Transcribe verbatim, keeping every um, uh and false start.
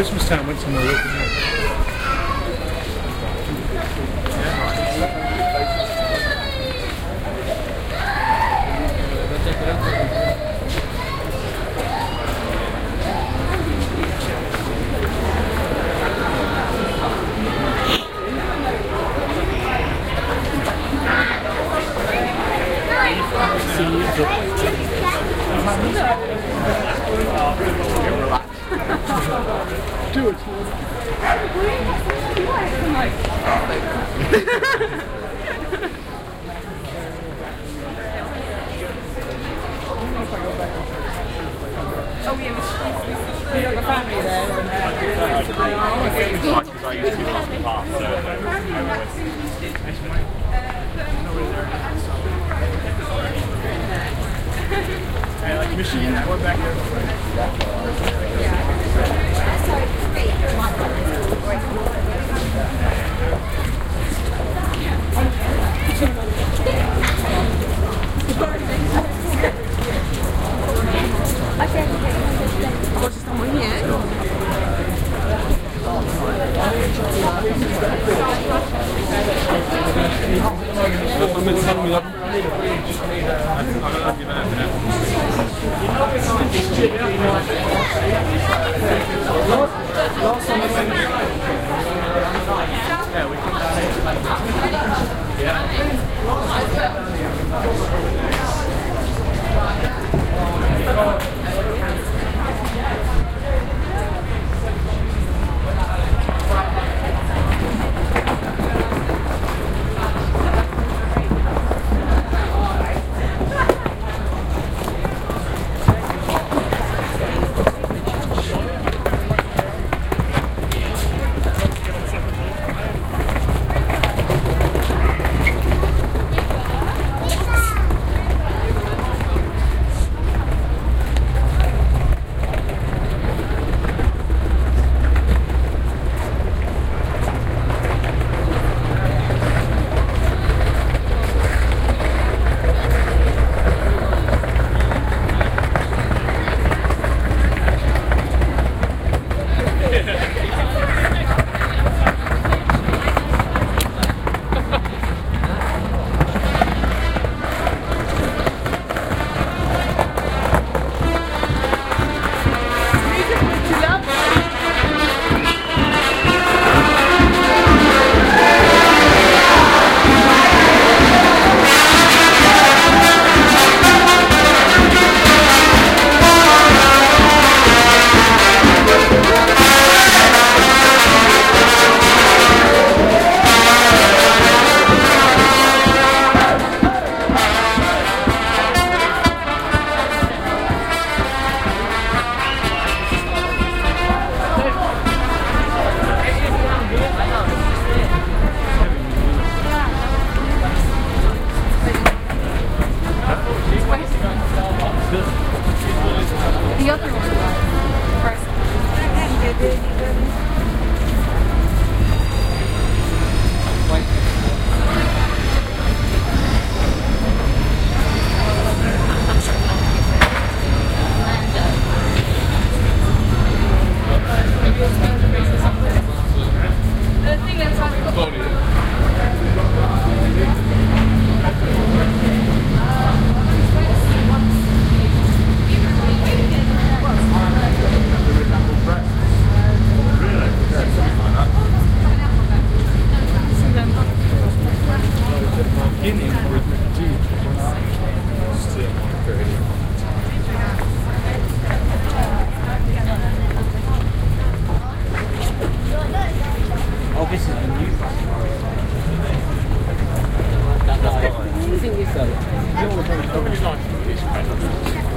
Christmas time went somewhere local. Do it. Oh, yeah, we have a family there. Because I used to last the past, so Hey, like machine, one back there. Może tam nie? The other one. First. The thing that's on Oh, this is the new one. That line. I think it's though.